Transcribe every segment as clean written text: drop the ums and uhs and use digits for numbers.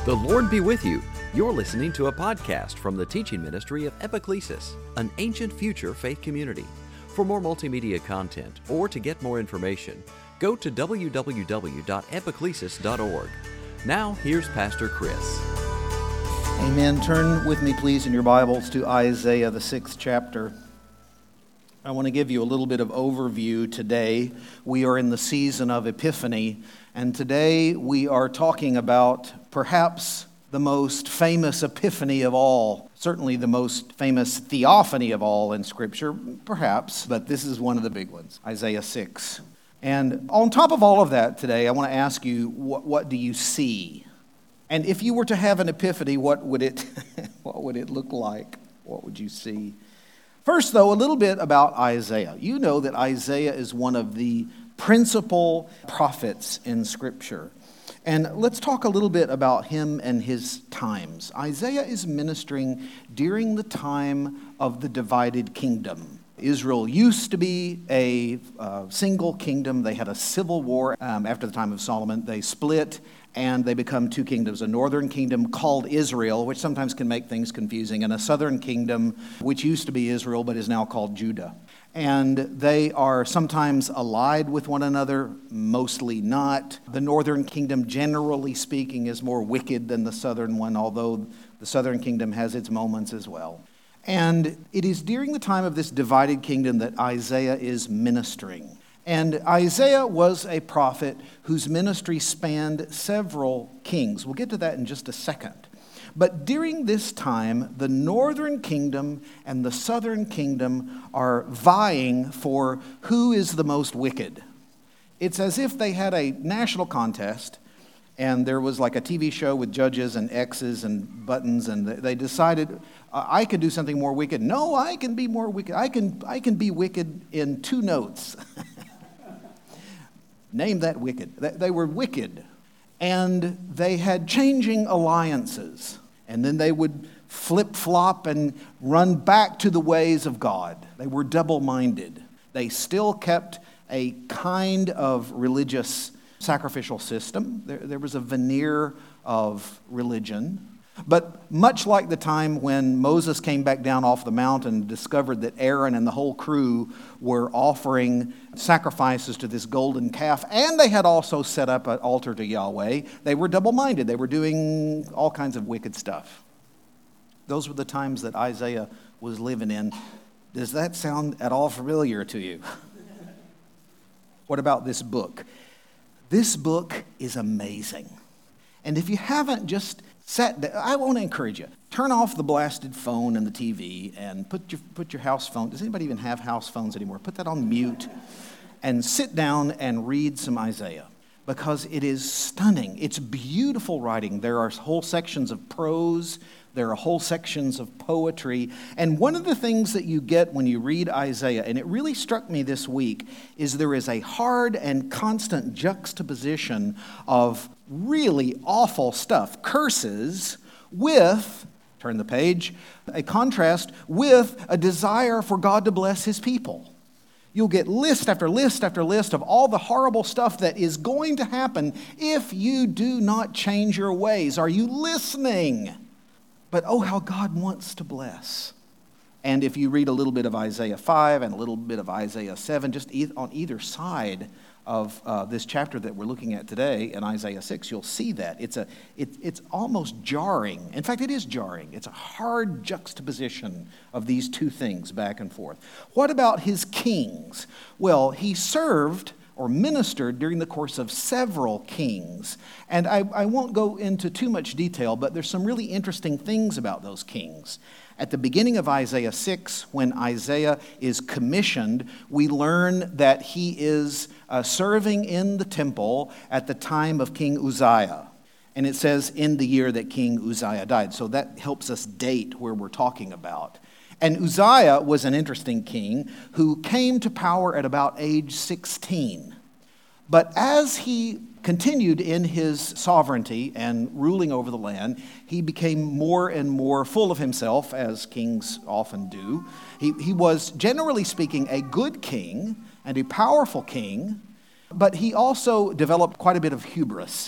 The Lord be with you. You're listening to a podcast from the teaching ministry of Epiclesis, an ancient future faith community. For more multimedia content or to get more information, go to www.epiclesis.org. Now, here's Pastor Chris. Amen. Turn with me, please, in your Bibles to Isaiah, the 6th chapter. I want to give you a little bit of overview today. We are in the season of Epiphany, and today we are talking about perhaps the most famous epiphany of all, certainly the most famous theophany of all in Scripture, perhaps, but this is one of the big ones, Isaiah 6. And on top of all of that today, I want to ask you, what do you see? And if you were to have an epiphany, what would it look like? What would you see? First, though, a little bit about Isaiah. You know that Isaiah is one of the principal prophets in Scripture. And let's talk a little bit about him and his times. Isaiah is ministering during the time of the divided kingdom. Israel used to be a single kingdom. They had a civil war after the time of Solomon. They split and they become two kingdoms, a northern kingdom called Israel, which sometimes can make things confusing, and a southern kingdom, which used to be Israel but is now called Judah. And they are sometimes allied with one another, mostly not. The northern kingdom, generally speaking, is more wicked than the southern one, although the southern kingdom has its moments as well. And it is during the time of this divided kingdom that Isaiah is ministering. And Isaiah was a prophet whose ministry spanned several kings. We'll get to that in just a second. But during this time, the northern kingdom and the southern kingdom are vying for who is the most wicked. It's as if they had a national contest, and there was like a TV show with judges and X's and buttons, and they decided, I could do something more wicked. No, I can be more wicked. I can be wicked in 2 notes. Name that wicked. They were wicked. And they had changing alliances. And then they would flip-flop and run back to the ways of God. They were double-minded. They still kept a kind of religious sacrificial system. There was a veneer of religion. But much like the time when Moses came back down off the mountain and discovered that Aaron and the whole crew were offering sacrifices to this golden calf, and they had also set up an altar to Yahweh, they were double-minded. They were doing all kinds of wicked stuff. Those were the times that Isaiah was living in. Does that sound at all familiar to you? What about this book? This book is amazing. And if you haven't just I want to encourage you. Turn off the blasted phone and the TV and put your house phone. Does anybody even have house phones anymore? Put that on mute and sit down and read some Isaiah, because it is stunning. It's beautiful writing. There are whole sections of prose. There are whole sections of poetry. And one of the things that you get when you read Isaiah, and it really struck me this week, is there is a hard and constant juxtaposition of really awful stuff, curses, with, turn the page, a contrast with a desire for God to bless his people. You'll get list after list after list of all the horrible stuff that is going to happen if you do not change your ways. Are you listening? But oh, how God wants to bless. And if you read a little bit of Isaiah 5 and a little bit of Isaiah 7, just on either side of this chapter that we're looking at today in Isaiah 6, you'll see that. It's almost jarring. In fact, it is jarring. It's a hard juxtaposition of these two things back and forth. What about his kings? Well, he served or ministered during the course of several kings. And I won't go into too much detail, but there's some really interesting things about those kings. At the beginning of Isaiah 6, when Isaiah is commissioned, we learn that he is serving in the temple at the time of King Uzziah. And it says, in the year that King Uzziah died. So that helps us date where we're talking about. And Uzziah was an interesting king who came to power at about age 16. But as he continued in his sovereignty and ruling over the land, he became more and more full of himself, as kings often do. He was, generally speaking, a good king and a powerful king, but he also developed quite a bit of hubris.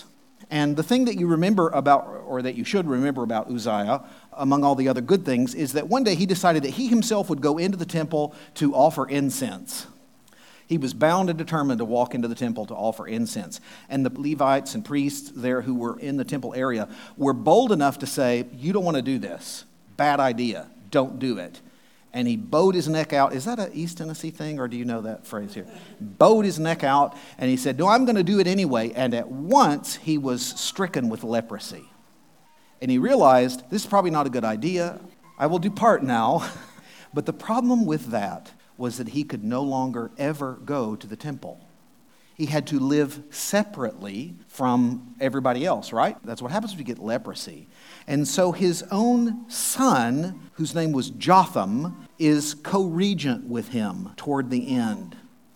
And the thing that you remember about, or that you should remember about Uzziah, among all the other good things, is that one day he decided that he himself would go into the temple to offer incense. He was bound and determined to walk into the temple to offer incense. And the Levites and priests there who were in the temple area were bold enough to say, you don't want to do this. Bad idea. Don't do it. And he bowed his neck out. Is that an East Tennessee thing, or do you know that phrase here? Bowed his neck out, and he said, no, I'm going to do it anyway. And at once, he was stricken with leprosy. And he realized, this is probably not a good idea. I will depart now. But the problem with that was that he could no longer ever go to the temple. He had to live separately from everybody else, right? That's what happens when you get leprosy. And so his own son, whose name was Jotham, is co-regent with him toward the end.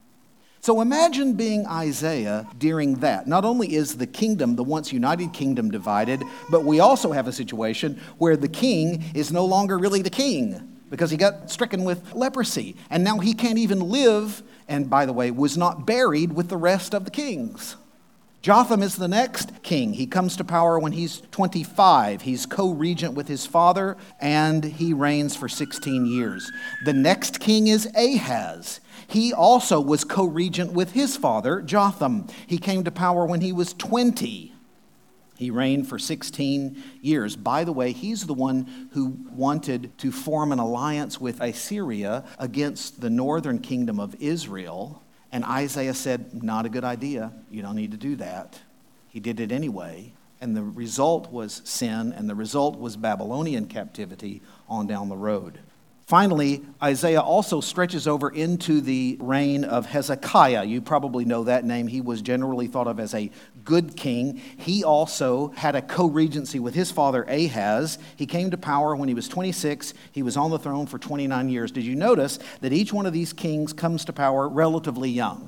So imagine being Isaiah during that. Not only is the kingdom, the once united kingdom, divided, but we also have a situation where the king is no longer really the king, because he got stricken with leprosy. And now he can't even live, and by the way, was not buried with the rest of the kings. Jotham is the next king. He comes to power when he's 25. He's co-regent with his father, and he reigns for 16 years. The next king is Ahaz. He also was co-regent with his father, Jotham. He came to power when he was 20. He reigned for 16 years. By the way, he's the one who wanted to form an alliance with Assyria against the northern kingdom of Israel. And Isaiah said, not a good idea. You don't need to do that. He did it anyway. And the result was sin, and the result was Babylonian captivity on down the road. Finally, Isaiah also stretches over into the reign of Hezekiah. You probably know that name. He was generally thought of as a good king. He also had a co-regency with his father Ahaz. He came to power when he was 26. He was on the throne for 29 years. Did you notice that each one of these kings comes to power relatively young?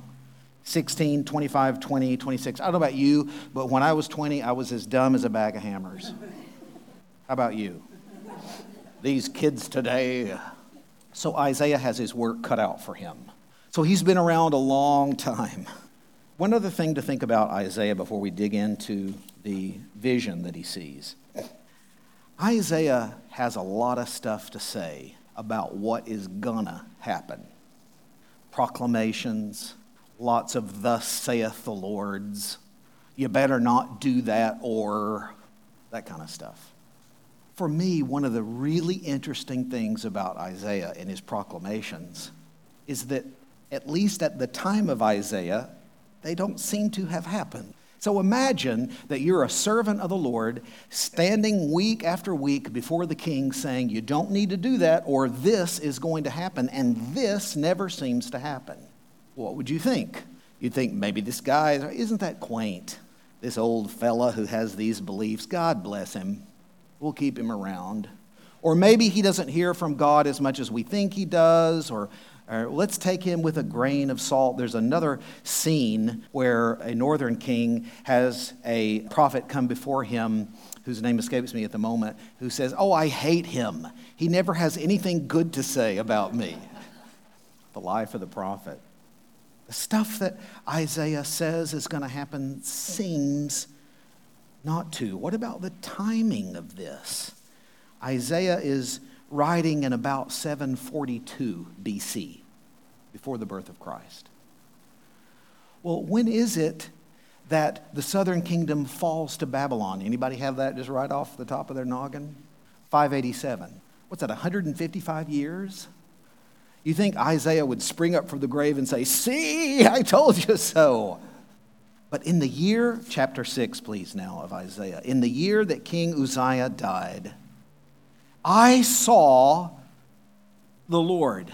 16, 25, 20, 26. I don't know about you, but when I was 20, I was as dumb as a bag of hammers. How about you? These kids today. So Isaiah has his work cut out for him. So he's been around a long time. One other thing to think about Isaiah before we dig into the vision that he sees. Isaiah has a lot of stuff to say about what is gonna happen. Proclamations, lots of thus saith the Lord's. You better not do that, or that kind of stuff. For me, one of the really interesting things about Isaiah and his proclamations is that, at least at the time of Isaiah, they don't seem to have happened. So imagine that you're a servant of the Lord standing week after week before the king saying, you don't need to do that, or this is going to happen, and this never seems to happen. What would you think? You'd think, maybe this guy, isn't that quaint? This old fella who has these beliefs, God bless him. We'll keep him around. Or maybe he doesn't hear from God as much as we think he does, or let's take him with a grain of salt. There's another scene where a northern king has a prophet come before him, whose name escapes me at the moment, who says, oh, I hate him. He never has anything good to say about me. The life of the prophet. The stuff that Isaiah says is going to happen seems not to. What about the timing of this? Isaiah is writing in about 742 BC, before the birth of Christ. Well, when is it that the southern kingdom falls to Babylon? Anybody have that just right off the top of their noggin? 587. What's that, 155 years? You think Isaiah would spring up from the grave and say, see, I told you so. But in the year, chapter 6, please now, of Isaiah, in the year that King Uzziah died, I saw the Lord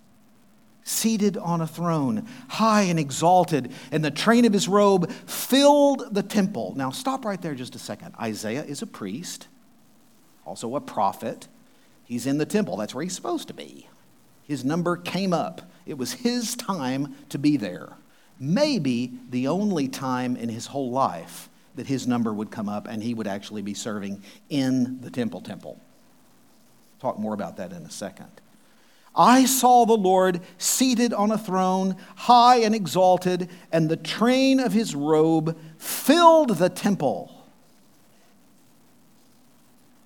seated on a throne, high and exalted, and the train of his robe filled the temple. Now, stop right there just a second. Isaiah is a priest, also a prophet. He's in the temple. That's where he's supposed to be. His number came up. It was his time to be there. Maybe the only time in his whole life that his number would come up and he would actually be serving in the temple. Talk more about that in a second. I saw the Lord seated on a throne, high and exalted, and the train of his robe filled the temple.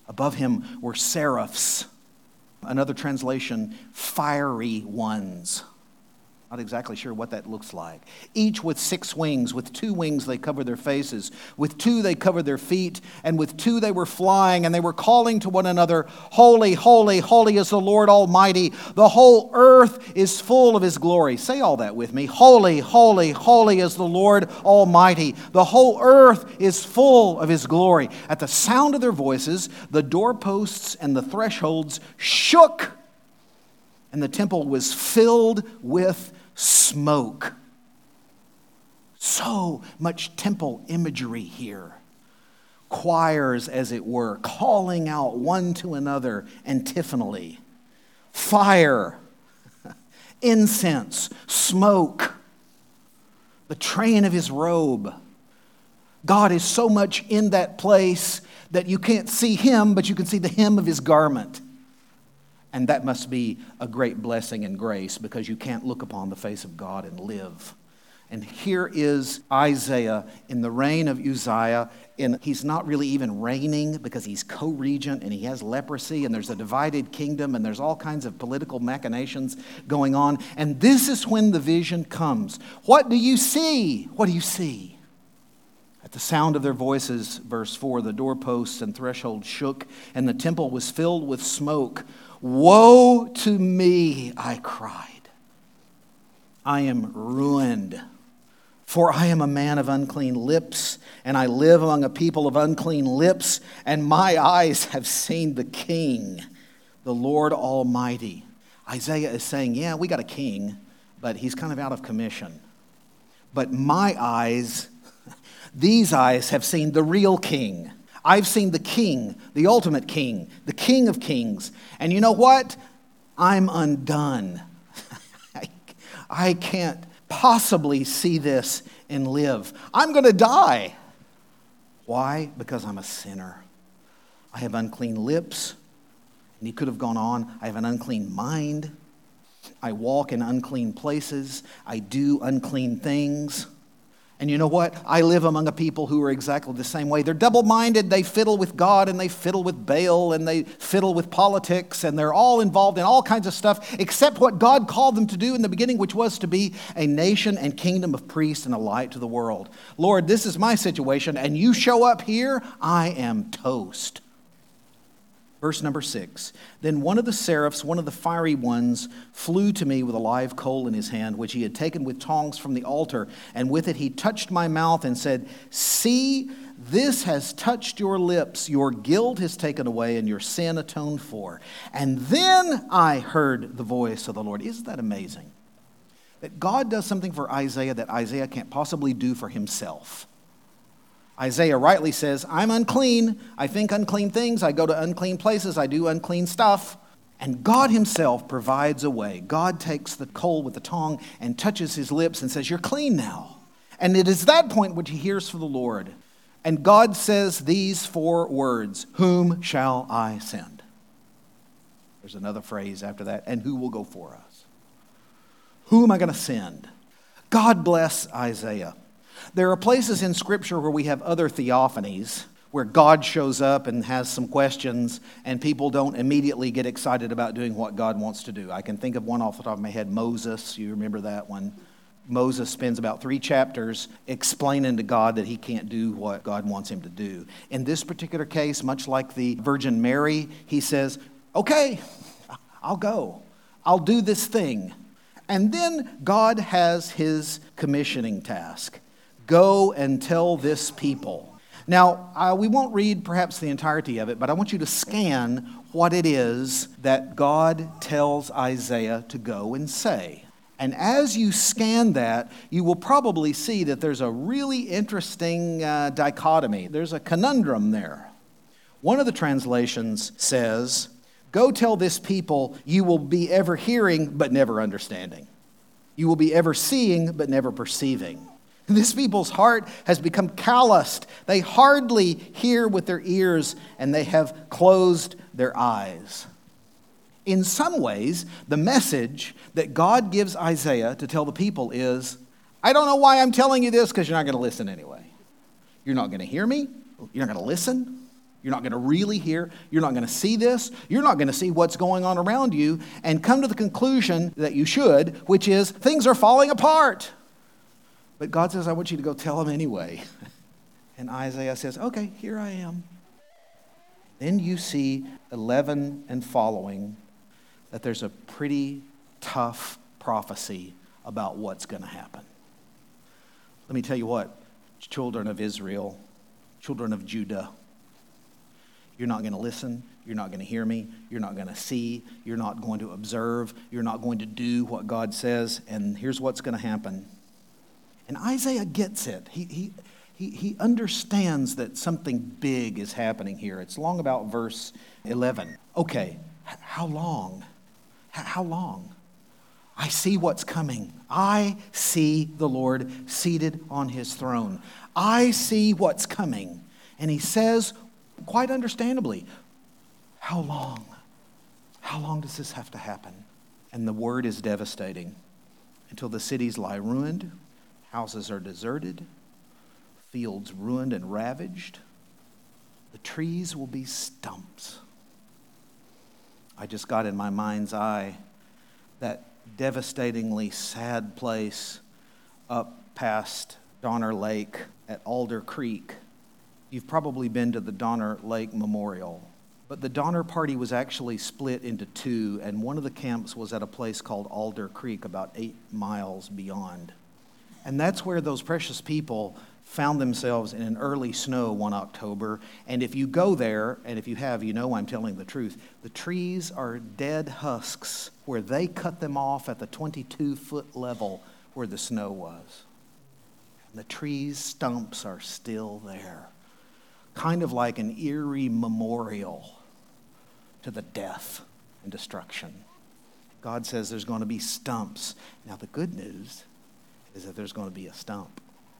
Above him were seraphs. Another translation, fiery ones. Not exactly sure what that looks like. Each with 6 wings. With 2 wings they covered their faces. With 2 they covered their feet. And with 2 they were flying. And they were calling to one another, Holy, holy, holy is the Lord Almighty. The whole earth is full of his glory. Say all that with me. Holy, holy, holy is the Lord Almighty. The whole earth is full of his glory. At the sound of their voices, the doorposts and the thresholds shook. And the temple was filled with smoke. So much temple imagery here. Choirs, as it were, calling out one to another antiphonally. Fire, incense, smoke, the train of his robe. God is so much in that place that you can't see him, but you can see the hem of his garment. And that must be a great blessing and grace, because you can't look upon the face of God and live. And here is Isaiah in the reign of Uzziah. And he's not really even reigning because he's co-regent and he has leprosy and there's a divided kingdom and there's all kinds of political machinations going on. And this is when the vision comes. What do you see? What do you see? At the sound of their voices, verse 4, the doorposts and thresholds shook and the temple was filled with smoke. Woe to me, I cried. I am ruined, for I am a man of unclean lips, and I live among a people of unclean lips, and my eyes have seen the King, the Lord Almighty. Isaiah is saying, yeah, we got a king, but he's kind of out of commission. But my eyes, these eyes have seen the real king. I've seen the king, the ultimate king, the King of kings. And you know what? I'm undone. I can't possibly see this and live. I'm going to die. Why? Because I'm a sinner. I have unclean lips. And he could have gone on. I have an unclean mind. I walk in unclean places. I do unclean things. And you know what? I live among a people who are exactly the same way. They're double-minded. They fiddle with God and they fiddle with Baal and they fiddle with politics and they're all involved in all kinds of stuff except what God called them to do in the beginning, which was to be a nation and kingdom of priests and a light to the world. Lord, this is my situation and you show up here, I am toast. Verse number 6, then one of the seraphs, one of the fiery ones, flew to me with a live coal in his hand, which he had taken with tongs from the altar, and with it he touched my mouth and said, see, this has touched your lips, your guilt is taken away, and your sin atoned for. And then I heard the voice of the Lord. Isn't that amazing? That God does something for Isaiah that Isaiah can't possibly do for himself. Isaiah rightly says, I'm unclean, I think unclean things, I go to unclean places, I do unclean stuff. And God himself provides a way. God takes the coal with the tongue and touches his lips and says, you're clean now. And it is that point which he hears from the Lord. And God says these 4 words, whom shall I send? There's another phrase after that, and who will go for us? Who am I going to send? God bless Isaiah. There are places in Scripture where we have other theophanies, where God shows up and has some questions, and people don't immediately get excited about doing what God wants to do. I can think of one off the top of my head, Moses. You remember that one? Moses spends about 3 chapters explaining to God that he can't do what God wants him to do. In this particular case, much like the Virgin Mary, he says, okay, I'll go. I'll do this thing. And then God has his commissioning task. Go and tell this people. Now, we won't read perhaps the entirety of it, but I want you to scan what it is that God tells Isaiah to go and say. And as you scan that, you will probably see that there's a really interesting dichotomy. There's a conundrum there. One of the translations says, go tell this people you will be ever hearing but never understanding. You will be ever seeing but never perceiving. This people's heart has become calloused. They hardly hear with their ears, and they have closed their eyes. In some ways, the message that God gives Isaiah to tell the people is, I don't know why I'm telling you this, because you're not going to listen anyway. You're not going to hear me. You're not going to listen. You're not going to really hear. You're not going to see this. You're not going to see what's going on around you and come to the conclusion that you should, which is things are falling apart. But God says, I want you to go tell them anyway. And Isaiah says, okay, here I am. Then you see 11 and following that there's a pretty tough prophecy about what's going to happen. Let me tell you what, children of Israel, children of Judah, you're not going to listen. You're not going to hear me. You're not going to see. You're not going to observe. You're not going to do what God says. And here's what's going to happen. And Isaiah gets it. He understands that something big is happening here. It's long about verse 11. Okay, how long? How long? I see what's coming. I see the Lord seated on his throne. I see what's coming. And he says, quite understandably, how long? How long does this have to happen? And the word is devastating. Until the cities lie ruined, houses are deserted, fields ruined and ravaged, the trees will be stumps. I just got in my mind's eye that devastatingly sad place up past Donner Lake at Alder Creek. You've probably been to the Donner Lake Memorial. But the Donner Party was actually split into two, and one of the camps was at a place called Alder Creek, about 8 miles beyond. And that's where those precious people found themselves in an early snow one October. And if you go there, and if you have, you know I'm telling the truth, the trees are dead husks where they cut them off at the 22-foot level where the snow was. And the trees' stumps are still there. Kind of like an eerie memorial to the death and destruction. God says there's going to be stumps. Now the good news is that there's going to be a stump.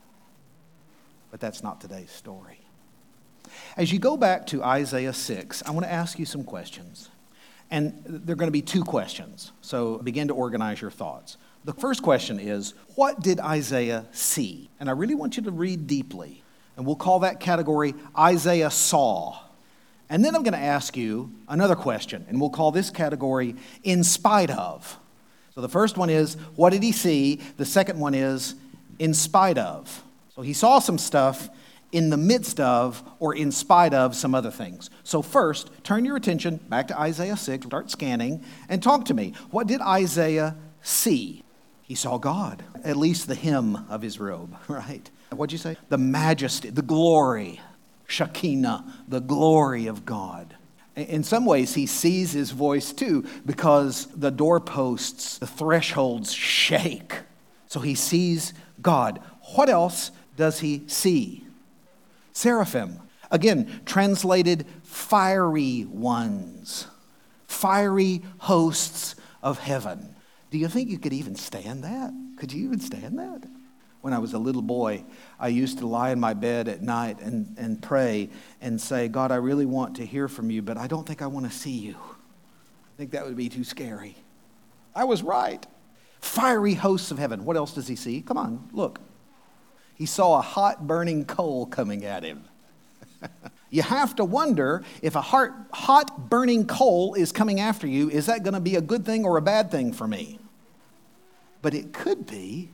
But that's not today's story. As you go back to Isaiah 6, I want to ask you some questions. And they're going to be 2 questions. So begin to organize your thoughts. The first question is, what did Isaiah see? And I really want you to read deeply. And we'll call that category Isaiah saw. And then I'm going to ask you another question, and we'll call this category in spite of. So the first one is, what did he see? The second one is, in spite of. So he saw some stuff in the midst of or in spite of some other things. So first, turn your attention back to Isaiah 6, start scanning, and talk to me. What did Isaiah see? He saw God, at least the hem of his robe, right? What'd you say? The majesty, the glory, Shekinah, the glory of God. In some ways, he sees his voice too, because the doorposts, the thresholds shake. So he sees God. What else does he see? Seraphim. Again, translated fiery ones. Fiery hosts of heaven. Do you think you could even stand that? Could you even stand that? When I was a little boy, I used to lie in my bed at night and pray and say, God, I really want to hear from you, but I don't think I want to see you. I think that would be too scary. I was right. Fiery hosts of heaven. What else does he see? Come on, look. He saw a hot burning coal coming at him. You have to wonder if a hot burning coal is coming after you, is that going to be a good thing or a bad thing for me? But it could be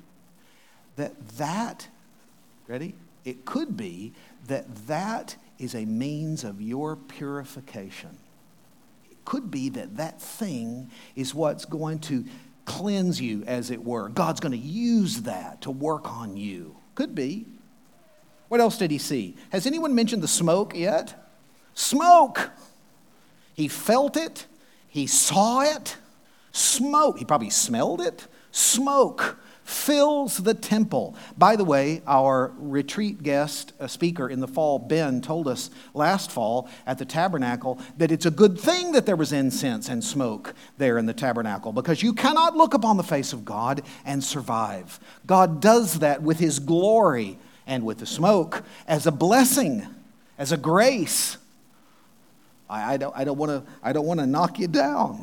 ready? It could be that is a means of your purification. It could be that thing is what's going to cleanse you, as it were. God's going to use that to work on you. Could be. What else did he see? Has anyone mentioned the smoke yet? Smoke! He felt it. He saw it. Smoke. He probably smelled it. Smoke fills the temple. By the way, our retreat guest speaker in the fall, Ben, told us last fall at the tabernacle that it's a good thing that there was incense and smoke there in the tabernacle, because you cannot look upon the face of God and survive. God does that with his glory and with the smoke as a blessing, as a grace. I don't want to knock you down.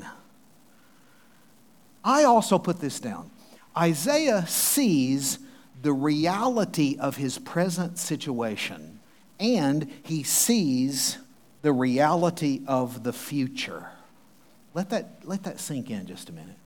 I also put this down. Isaiah sees the reality of his present situation, and he sees the reality of the future. Let that sink in just a minute.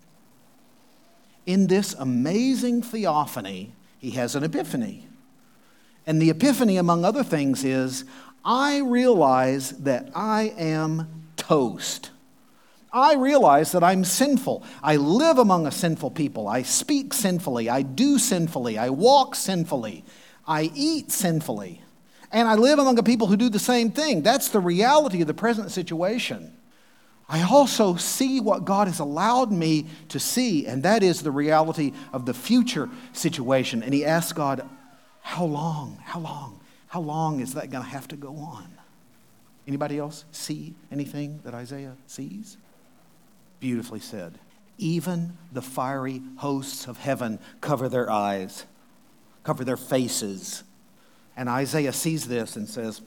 In this amazing theophany, he has an epiphany. And the epiphany, among other things, is, I realize that I am toast. I realize that I'm sinful. I live among a sinful people. I speak sinfully. I do sinfully. I walk sinfully. I eat sinfully. And I live among a people who do the same thing. That's the reality of the present situation. I also see what God has allowed me to see, and that is the reality of the future situation. And he asks God, how long? How long? How long is that going to have to go on? Anybody else see anything that Isaiah sees? Beautifully said. Even the fiery hosts of heaven cover their eyes, cover their faces. And Isaiah sees this and says,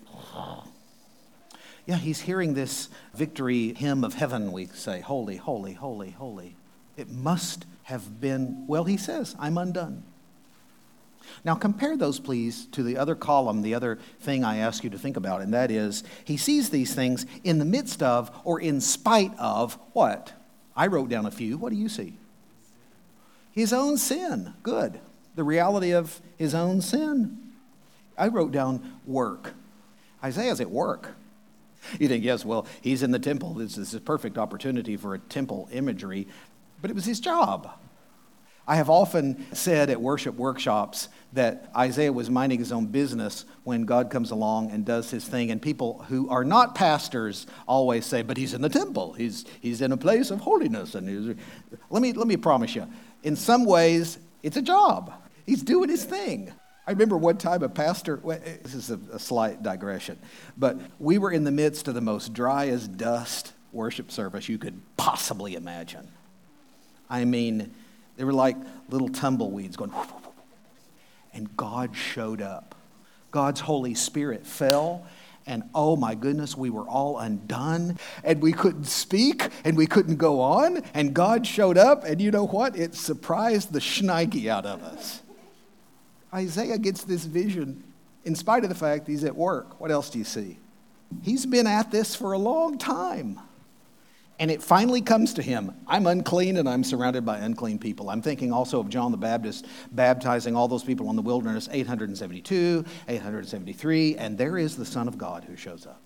yeah, he's hearing this victory hymn of heaven, we say, holy, holy, holy, holy. It must have been, well, he says, I'm undone. Now compare those, please, to the other column, the other thing I ask you to think about, and that is, he sees these things in the midst of or in spite of what? I wrote down a few. What do you see? His own sin. Good. The reality of his own sin. I wrote down work. Isaiah's at work. You think, yes, well, he's in the temple. This is a perfect opportunity for a temple imagery, but it was his job. I have often said at worship workshops that Isaiah was minding his own business when God comes along and does his thing, and people who are not pastors always say, but he's in the temple. He's in a place of holiness. And let me promise you, in some ways, it's a job. He's doing his thing. I remember one time a pastor, this is a slight digression, but we were in the midst of the most dry as dust worship service you could possibly imagine. I mean, they were like little tumbleweeds going, whoop, whoop, whoop. And God showed up. God's Holy Spirit fell, and oh my goodness, we were all undone, and we couldn't speak, and we couldn't go on, and God showed up, and you know what? It surprised the shnikey out of us. Isaiah gets this vision in spite of the fact he's at work. What else do you see? He's been at this for a long time. And it finally comes to him. I'm unclean and I'm surrounded by unclean people. I'm thinking also of John the Baptist baptizing all those people in the wilderness, 872, 873, and there is the Son of God who shows up.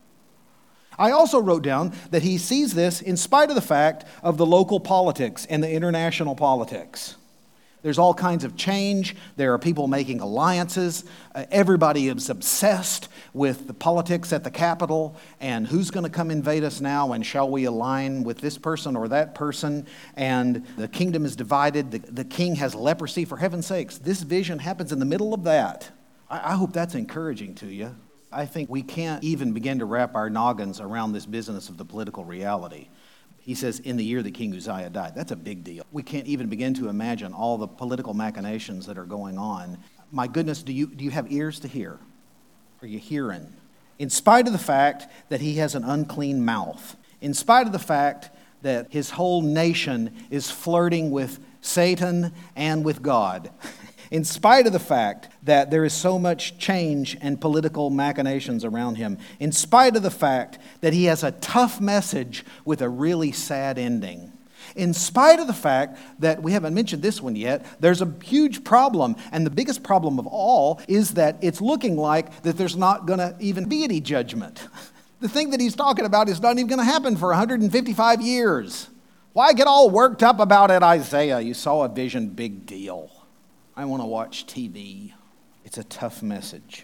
I also wrote down that he sees this in spite of the fact of the local politics and the international politics. There's all kinds of change. There are people making alliances. Everybody is obsessed with the politics at the Capitol and who's going to come invade us now and shall we align with this person or that person. And the kingdom is divided. The king has leprosy. For heaven's sakes, this vision happens in the middle of that. I hope that's encouraging to you. I think we can't even begin to wrap our noggins around this business of the political reality. He says, in the year that King Uzziah died. That's a big deal. We can't even begin to imagine all the political machinations that are going on. My goodness, do you have ears to hear? Are you hearing? In spite of the fact that he has an unclean mouth, in spite of the fact that his whole nation is flirting with Satan and with God, in spite of the fact that there is so much change and political machinations around him, in spite of the fact that he has a tough message with a really sad ending, in spite of the fact that, we haven't mentioned this one yet, there's a huge problem, and the biggest problem of all is that it's looking like that there's not going to even be any judgment. The thing that he's talking about is not even going to happen for 155 years. Why get all worked up about it, Isaiah? You saw a vision, big deal. I want to watch TV. It's a tough message.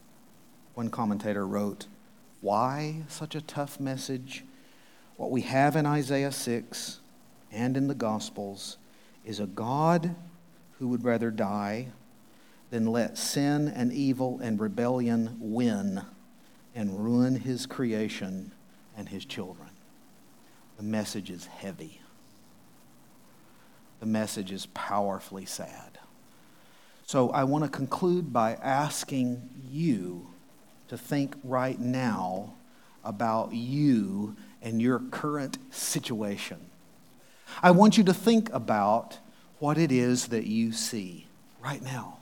One commentator wrote, why such a tough message? What we have in Isaiah 6 and in the Gospels is a God who would rather die than let sin and evil and rebellion win and ruin his creation and his children. The message is heavy. The message is powerfully sad. So I want to conclude by asking you to think right now about you and your current situation. I want you to think about what it is that you see right now.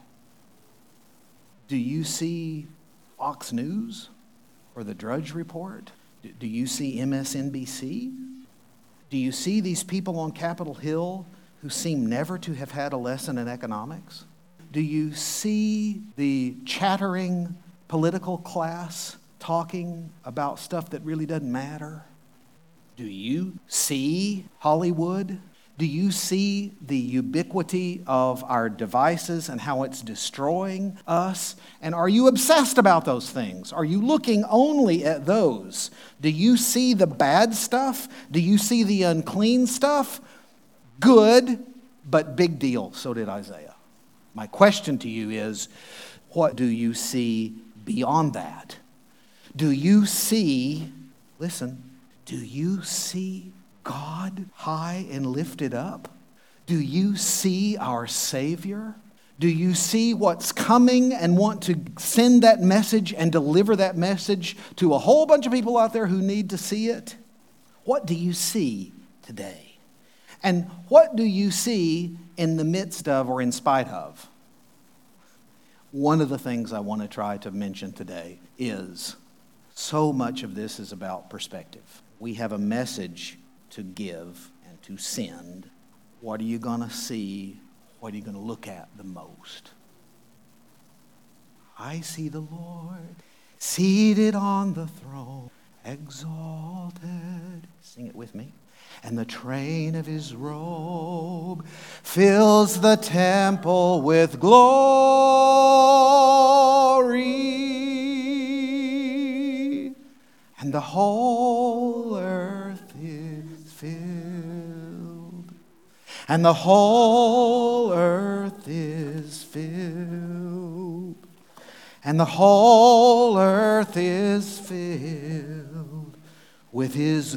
Do you see Fox News or the Drudge Report? Do you see MSNBC? Do you see these people on Capitol Hill who seem never to have had a lesson in economics? Do you see the chattering political class talking about stuff that really doesn't matter? Do you see Hollywood? Do you see the ubiquity of our devices and how it's destroying us? And are you obsessed about those things? Are you looking only at those? Do you see the bad stuff? Do you see the unclean stuff? Good, but big deal. So did Isaiah. My question to you is, what do you see beyond that? Do you see, listen, do you see God high and lifted up? Do you see our Savior? Do you see what's coming and want to send that message and deliver that message to a whole bunch of people out there who need to see it? What do you see today? And what do you see in the midst of or in spite of? One of the things I want to try to mention today is so much of this is about perspective. We have a message to give and to send. What are you going to see? What are you going to look at the most? I see the Lord seated on the throne, exalted. Sing it with me. And the train of his robe fills the temple with glory. And the whole earth is filled. And the whole earth is filled. And the whole earth is filled with his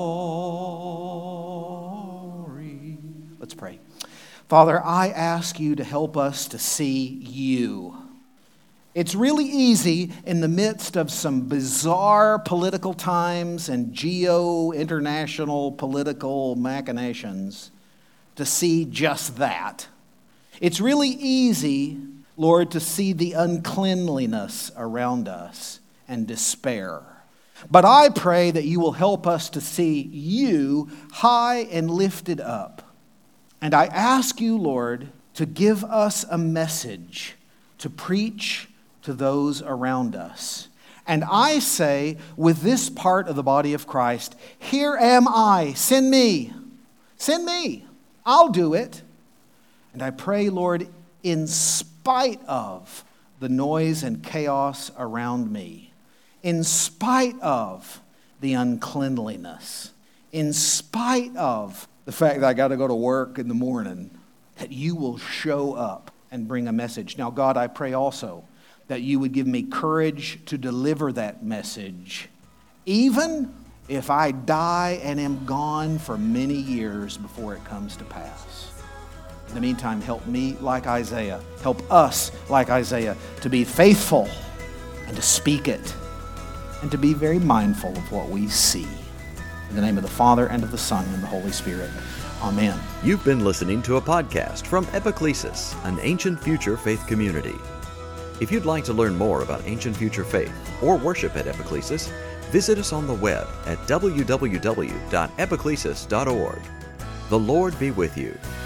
glory. Let's pray. Father, I ask you to help us to see you. It's really easy in the midst of some bizarre political times and geo-international political machinations to see just that. It's really easy, Lord, to see the uncleanliness around us and despair. But I pray that you will help us to see you high and lifted up. And I ask you, Lord, to give us a message to preach to those around us. And I say, with this part of the body of Christ, here am I, send me. Send me. I'll do it. And I pray, Lord, in spite of the noise and chaos around me, in spite of the uncleanliness, in spite of the fact that I got to go to work in the morning, that you will show up and bring a message. Now, God, I pray also that you would give me courage to deliver that message, even if I die and am gone for many years before it comes to pass. In the meantime, help me like Isaiah, help us like Isaiah to be faithful and to speak it, and to be very mindful of what we see. In the name of the Father, and of the Son, and the Holy Spirit. Amen. You've been listening to a podcast from Epiclesis, an ancient future faith community. If you'd like to learn more about ancient future faith or worship at Epiclesis, visit us on the web at www.epiclesis.org. The Lord be with you.